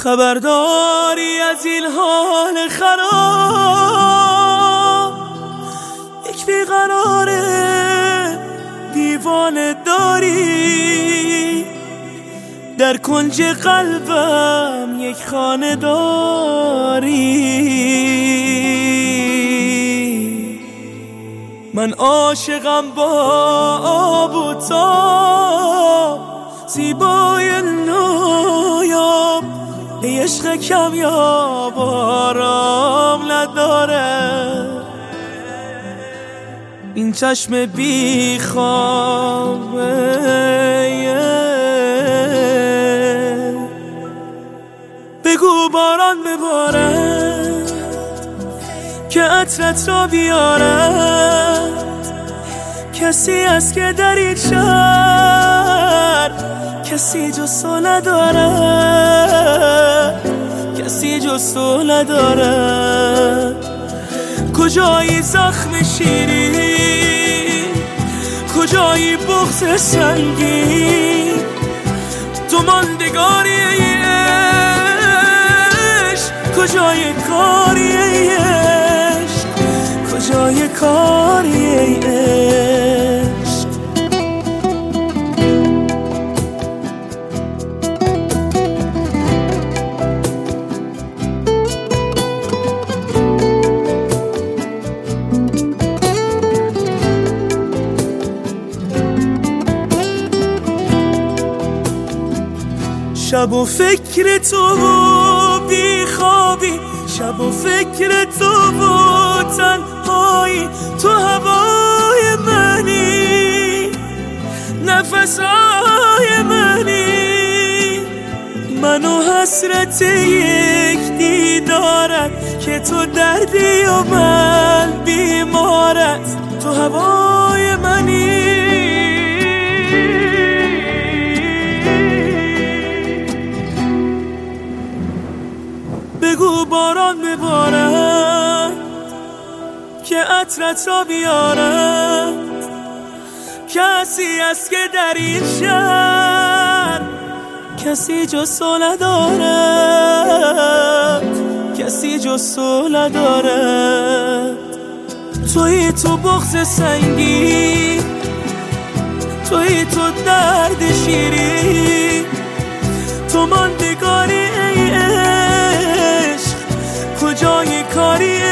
خبرداری از این حال خراب، یک بیقراره دیوانه داری، در کنج قلبم یک خانه داری. من عاشقم با آب و تاب، زیبای نایاب، ای عشق کمیاب آرام نداره. این چشم بی خوابه بگو باران ببارد که عطرت را بیارد. کسی است که در این شهر کسی جز تو نداره، کسی جز تو نداره. کجایی زخم شیرین، کجایی بغض سنگین، تو ماندگاری عشق، کجای کاری عشق، کجای کاری عشق. شب و فکر تو و بیخوابی، شب و فکر تو و تنهایی، تو هوای منی، نفسهای منی، من و حسرت یک دیدارت که تو دردی و من بیمارت، تو هوای منی. بگو باران ببارد که عطرت را بیارد. کسی است که در این شهر کسی جز تو ندارد، کسی جز تو ندارد. تویی تو بغض سنگین، تویی تو درد شیرین، تو ماندگاری ای عشق، کجای کاری